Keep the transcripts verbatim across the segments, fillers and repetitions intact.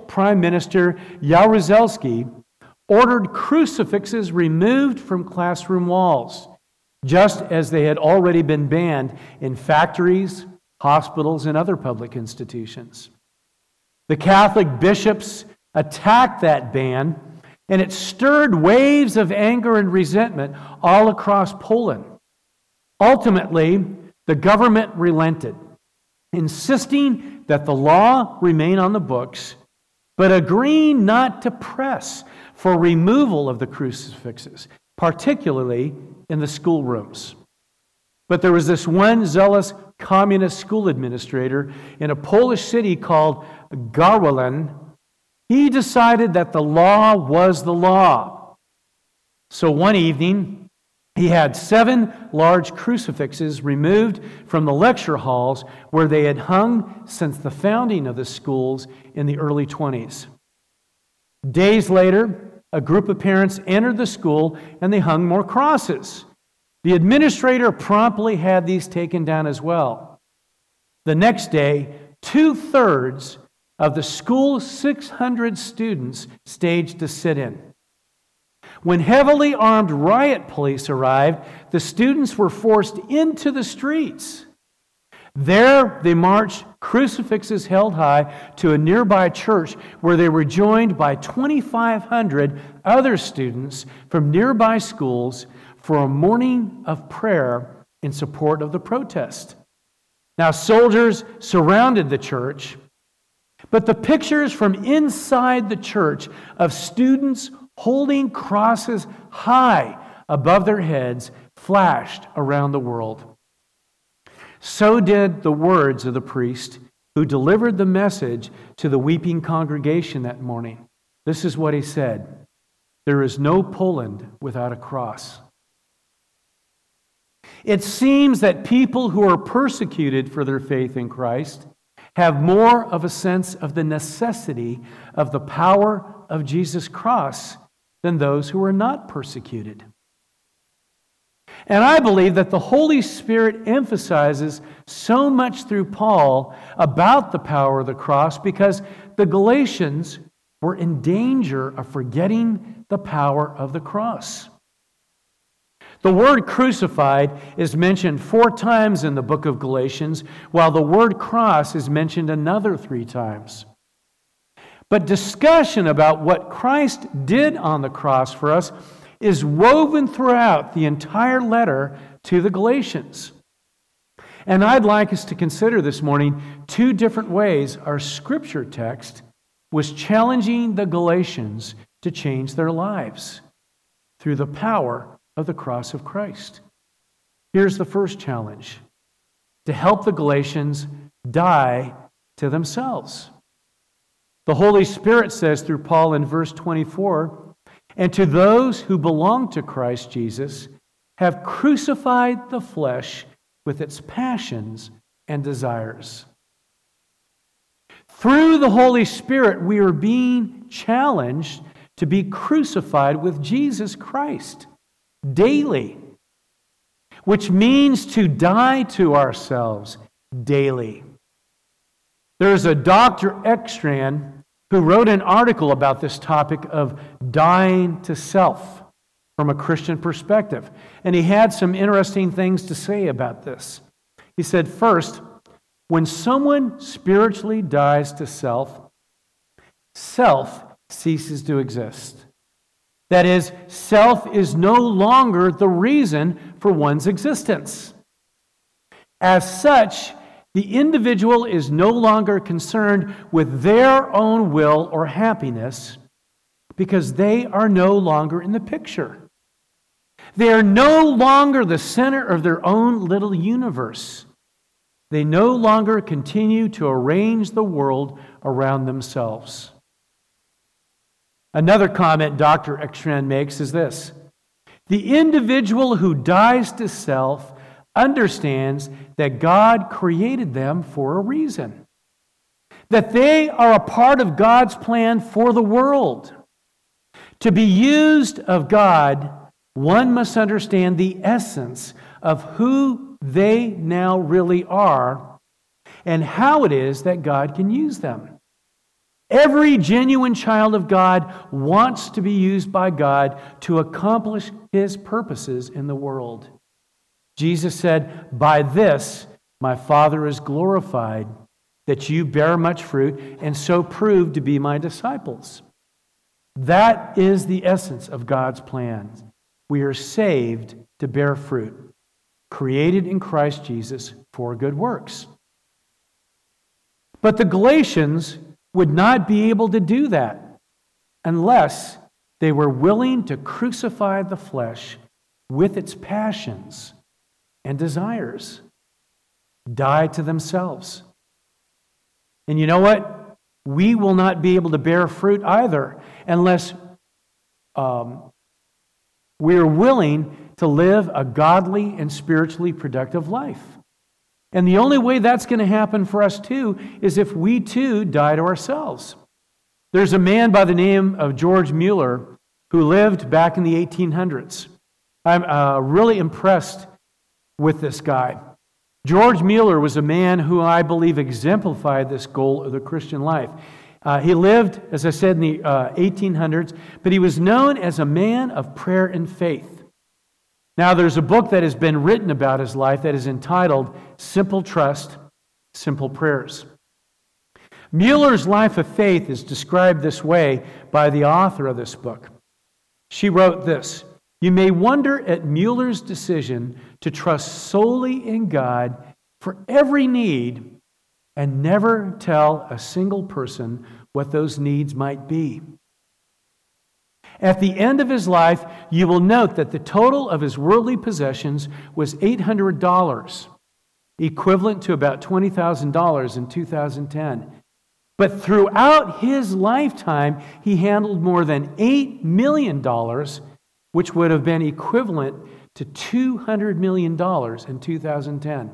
Prime Minister Jaruzelski ordered crucifixes removed from classroom walls, just as they had already been banned in factories, hospitals, and other public institutions. The Catholic bishops attacked that ban, and it stirred waves of anger and resentment all across Poland. Ultimately, the government relented, insisting that the law remain on the books, but agreeing not to press for removal of the crucifixes, particularly in the schoolrooms. But there was this one zealous communist school administrator in a Polish city called Garwolin. He decided that the law was the law. So one evening, he had seven large crucifixes removed from the lecture halls where they had hung since the founding of the schools in the early twenties. Days later, a group of parents entered the school and they hung more crosses. The administrator promptly had these taken down as well. The next day, two-thirds of the school's six hundred students staged a sit-in. When heavily armed riot police arrived, the students were forced into the streets. There they marched, crucifixes held high, to a nearby church where they were joined by twenty-five hundred other students from nearby schools for a morning of prayer in support of the protest. Now, soldiers surrounded the church, but the pictures from inside the church of students holding crosses high above their heads flashed around the world. So did the words of the priest who delivered the message to the weeping congregation that morning. This is what he said: "There is no Poland without a cross." It seems that people who are persecuted for their faith in Christ have more of a sense of the necessity of the power of Jesus' cross than those who are not persecuted. And I believe that the Holy Spirit emphasizes so much through Paul about the power of the cross because the Galatians were in danger of forgetting the power of the cross. The word crucified is mentioned four times in the book of Galatians, while the word cross is mentioned another three times. But discussion about what Christ did on the cross for us is woven throughout the entire letter to the Galatians. And I'd like us to consider this morning two different ways our scripture text was challenging the Galatians to change their lives through the power of the cross of Christ. Here's the first challenge: to help the Galatians die to themselves. The Holy Spirit says through Paul in verse twenty-four, "And to those who belong to Christ Jesus have crucified the flesh with its passions and desires." Through the Holy Spirit, we are being challenged to be crucified with Jesus Christ daily, which means to die to ourselves daily. There's a Doctor Ekstrand who wrote an article about this topic of dying to self from a Christian perspective. And he had some interesting things to say about this. He said, first, when someone spiritually dies to self, self ceases to exist. That is, self is no longer the reason for one's existence. As such, the individual is no longer concerned with their own will or happiness because they are no longer in the picture. They are no longer the center of their own little universe. They no longer continue to arrange the world around themselves. Another comment Doctor Ekstrand makes is this: the individual who dies to self understands that God created them for a reason, that they are a part of God's plan for the world. To be used of God, one must understand the essence of who they now really are and how it is that God can use them. Every genuine child of God wants to be used by God to accomplish His purposes in the world. Jesus said, "By this my Father is glorified, that you bear much fruit and so prove to be my disciples." That is the essence of God's plan. We are saved to bear fruit, created in Christ Jesus for good works. But the Galatians would not be able to do that unless they were willing to crucify the flesh with its passions and desires, die to themselves. And you know what? We will not be able to bear fruit either unless um, we are willing to live a godly and spiritually productive life. And the only way that's going to happen for us too is if we too die to ourselves. There's a man by the name of George Mueller who lived back in the eighteen hundreds. I'm uh, really impressed with this guy. George Mueller was a man who I believe exemplified this goal of the Christian life. Uh, he lived, as I said, in the uh, eighteen hundreds, but he was known as a man of prayer and faith. Now, there's a book that has been written about his life that is entitled Simple Trust, Simple Prayers. Mueller's life of faith is described this way by the author of this book. She wrote this: "You may wonder at Mueller's decision to trust solely in God for every need and never tell a single person what those needs might be. At the end of his life, you will note that the total of his worldly possessions was eight hundred dollars, equivalent to about twenty thousand dollars in two thousand ten. But throughout his lifetime, he handled more than eight million dollars, which would have been equivalent to two hundred million dollars in two thousand ten.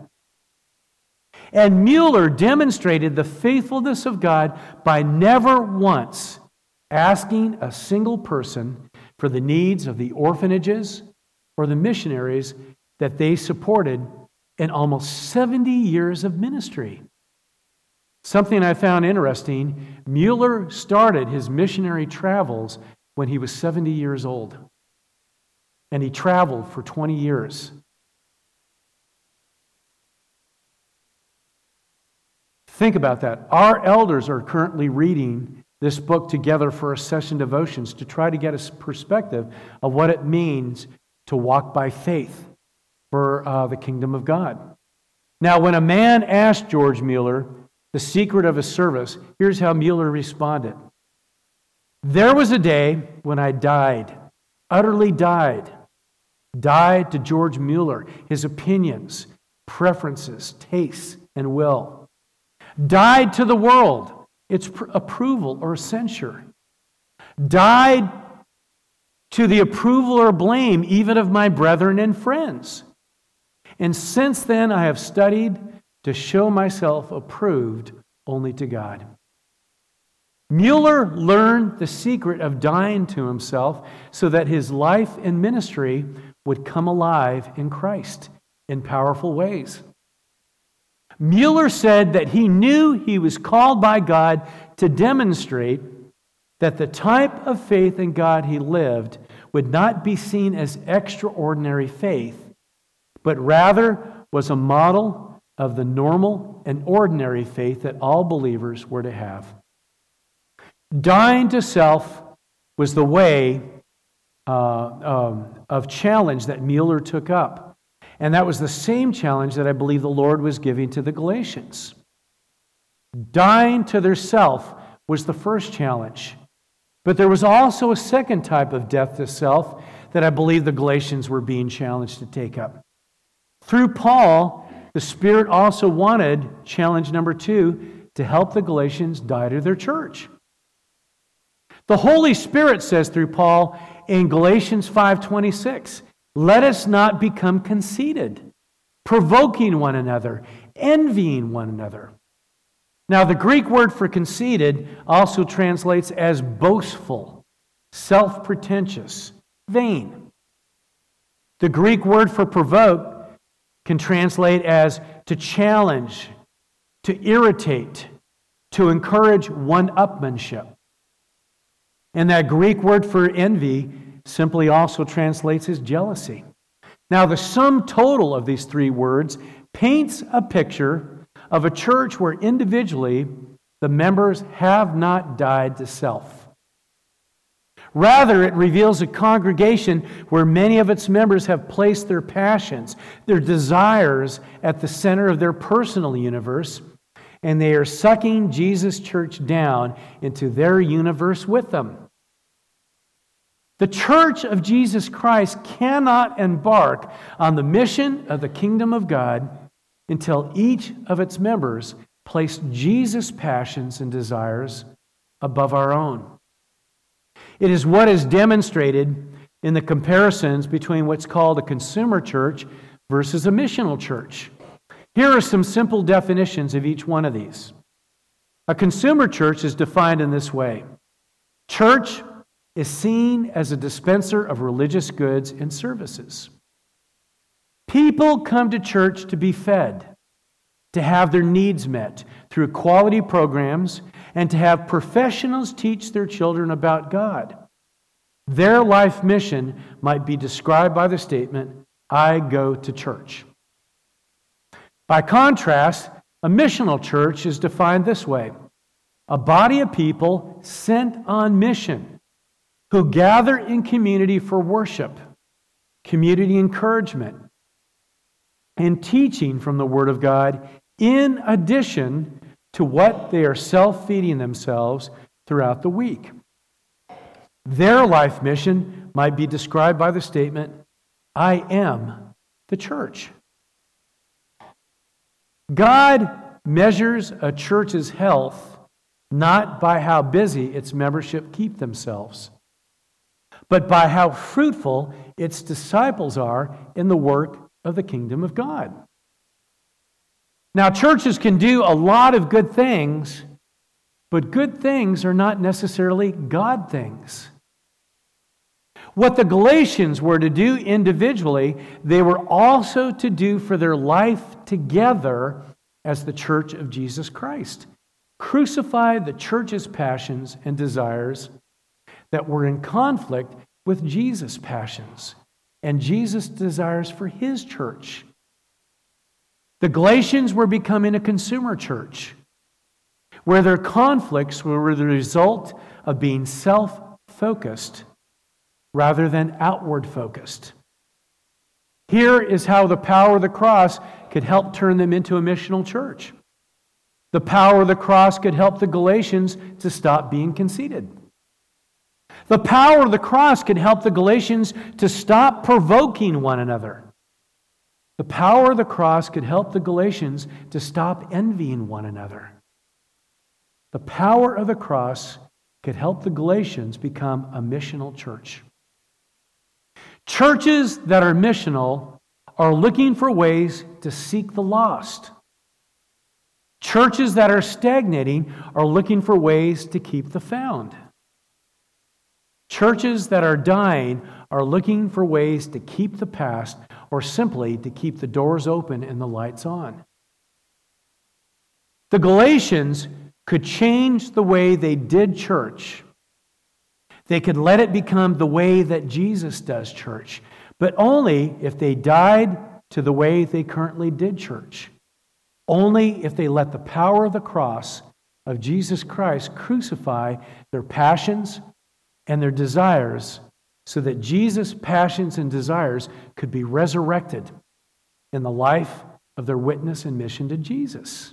And Mueller demonstrated the faithfulness of God by never once asking a single person for the needs of the orphanages or the missionaries that they supported in almost seventy years of ministry. Something I found interesting, Mueller started his missionary travels when he was seventy years old. And he traveled for twenty years. Think about that. Our elders are currently reading this book together for a session devotions to try to get a perspective of what it means to walk by faith for uh, the kingdom of God. Now, when a man asked George Mueller the secret of his service, here's how Mueller responded. "There was a day when I died, utterly died, died to George Mueller, his opinions, preferences, tastes, and will. Died to the world, its pr- approval or censure. Died to the approval or blame even of my brethren and friends. And since then I have studied to show myself approved only to God." Mueller learned the secret of dying to himself so that his life and ministry would come alive in Christ in powerful ways. Mueller said that he knew he was called by God to demonstrate that the type of faith in God he lived would not be seen as extraordinary faith, but rather was a model of the normal and ordinary faith that all believers were to have. Dying to self was the way uh, um, of challenge that Mueller took up. And that was the same challenge that I believe the Lord was giving to the Galatians. Dying to their self was the first challenge. But there was also a second type of death to self that I believe the Galatians were being challenged to take up. Through Paul, the Spirit also wanted, challenge number two, to help the Galatians die to their church. The Holy Spirit says through Paul in Galatians five twenty-six, "Let us not become conceited, provoking one another, envying one another." Now, the Greek word for conceited also translates as boastful, self-pretentious, vain. The Greek word for provoke can translate as to challenge, to irritate, to encourage one-upmanship. And that Greek word for envy simply also translates as jealousy. Now, the sum total of these three words paints a picture of a church where individually the members have not died to self. Rather, it reveals a congregation where many of its members have placed their passions, their desires at the center of their personal universe, and they are sucking Jesus' church down into their universe with them. The church of Jesus Christ cannot embark on the mission of the kingdom of God until each of its members place Jesus' passions and desires above our own. It is what is demonstrated in the comparisons between what's called a consumer church versus a missional church. Here are some simple definitions of each one of these. A consumer church is defined in this way. Church is seen as a dispenser of religious goods and services. People come to church to be fed, to have their needs met through quality programs, and to have professionals teach their children about God. Their life mission might be described by the statement, "I go to church." By contrast, a missional church is defined this way: a body of people sent on mission who gather in community for worship, community encouragement, and teaching from the Word of God, in addition to what they are self-feeding themselves throughout the week. Their life mission might be described by the statement, "I am the church." God measures a church's health not by how busy its membership keep themselves, but by how fruitful its disciples are in the work of the kingdom of God. Now, churches can do a lot of good things, but good things are not necessarily God things. What the Galatians were to do individually, they were also to do for their life together as the church of Jesus Christ. Crucify the church's passions and desires that were in conflict with Jesus' passions and Jesus' desires for His church. The Galatians were becoming a consumer church, where their conflicts were the result of being self-focused rather than outward-focused. Here is how the power of the cross could help turn them into a missional church. The power of the cross could help the Galatians to stop being conceited. The power of the cross could help the Galatians to stop provoking one another. The power of the cross could help the Galatians to stop envying one another. The power of the cross could help the Galatians become a missional church. Churches that are missional are looking for ways to seek the lost. Churches that are stagnating are looking for ways to keep the found. Churches that are dying are looking for ways to keep the past, or simply to keep the doors open and the lights on. The Galatians could change the way they did church. They could let it become the way that Jesus does church, but only if they died to the way they currently did church. Only if they let the power of the cross of Jesus Christ crucify their passions and their desires, so that Jesus' passions and desires could be resurrected in the life of their witness and mission to Jesus.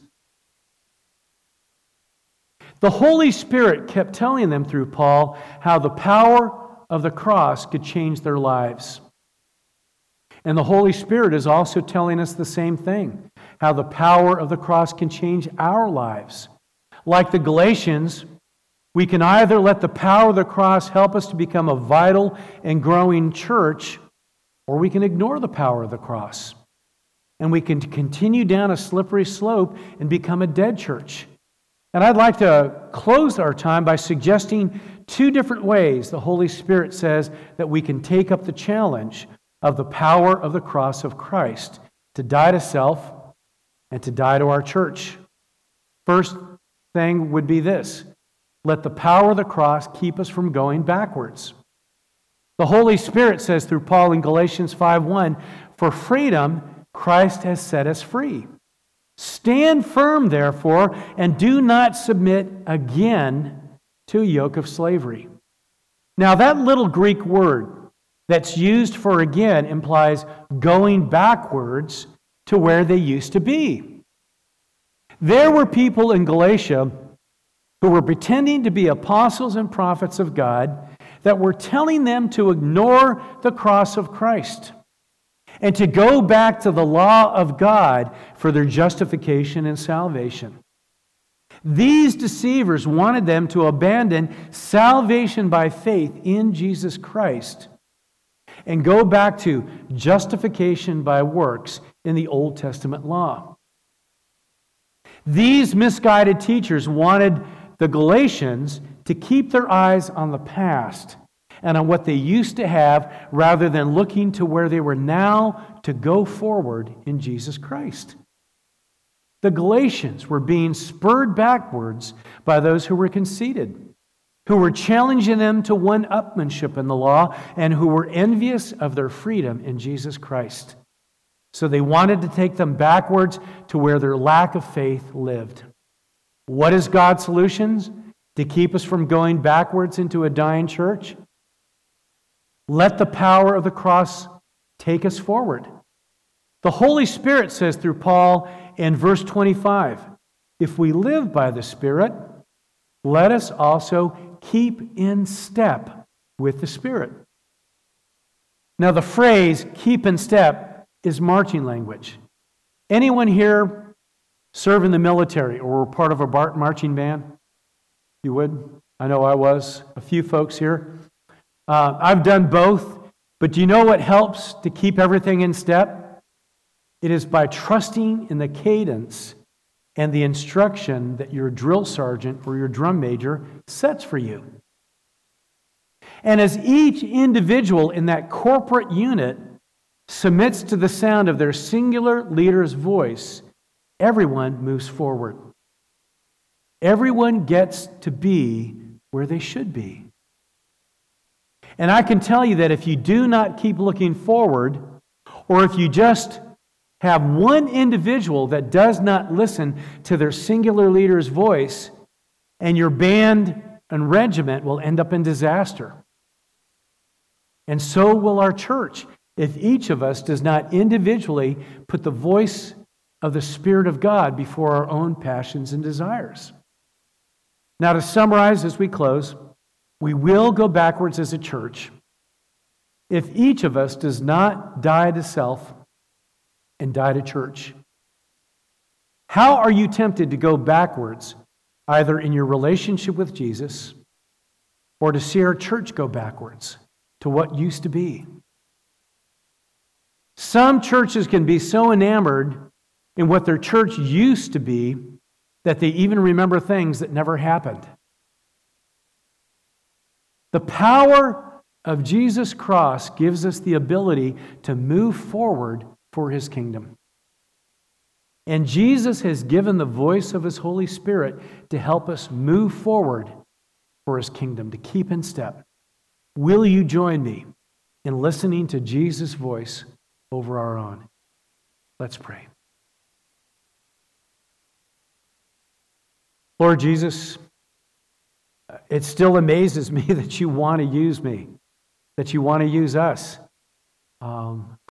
The Holy Spirit kept telling them through Paul how the power of the cross could change their lives. And the Holy Spirit is also telling us the same thing, how the power of the cross can change our lives. Like the Galatians, we can either let the power of the cross help us to become a vital and growing church, or we can ignore the power of the cross. And we can continue down a slippery slope and become a dead church. And I'd like to close our time by suggesting two different ways the Holy Spirit says that we can take up the challenge of the power of the cross of Christ to die to self and to die to our church. First, thing would be this: let the power of the cross keep us from going backwards. The Holy Spirit says through Paul in Galatians five one, for freedom Christ has set us free. Stand firm, therefore, and do not submit again to a yoke of slavery. Now, that little Greek word that's used for again implies going backwards to where they used to be. There were people in Galatia who were pretending to be apostles and prophets of God that were telling them to ignore the cross of Christ and to go back to the law of God for their justification and salvation. These deceivers wanted them to abandon salvation by faith in Jesus Christ and go back to justification by works in the Old Testament law. These misguided teachers wanted the Galatians to keep their eyes on the past and on what they used to have rather than looking to where they were now to go forward in Jesus Christ. The Galatians were being spurred backwards by those who were conceited, who were challenging them to one-upmanship in the law, and who were envious of their freedom in Jesus Christ. So they wanted to take them backwards to where their lack of faith lived. What is God's solutions to keep us from going backwards into a dying church? Let the power of the cross take us forward. The Holy Spirit says through Paul in verse twenty-five, if we live by the Spirit, let us also keep in step with the Spirit. Now the phrase keep in step is marching language. Anyone here serve in the military or were part of a bar- marching band? You would? I know I was. A few folks here. Uh, I've done both, but do you know what helps to keep everything in step? It is by trusting in the cadence and the instruction that your drill sergeant or your drum major sets for you. And as each individual in that corporate unit submits to the sound of their singular leader's voice, everyone moves forward. Everyone gets to be where they should be. And I can tell you that if you do not keep looking forward, or if you just have one individual that does not listen to their singular leader's voice, and your band and regiment will end up in disaster. And so will our church if each of us does not individually put the voice of the Spirit of God before our own passions and desires. Now, to summarize as we close, we will go backwards as a church if each of us does not die to self and die to church. How are you tempted to go backwards, either in your relationship with Jesus or to see our church go backwards to what used to be? Some churches can be so enamored in what their church used to be that they even remember things that never happened. The power of Jesus' cross gives us the ability to move forward for His kingdom. And Jesus has given the voice of His Holy Spirit to help us move forward for His kingdom, to keep in step. Will you join me in listening to Jesus' voice over our own? Let's pray. Lord Jesus, it still amazes me that you want to use me, that you want to use us. Um,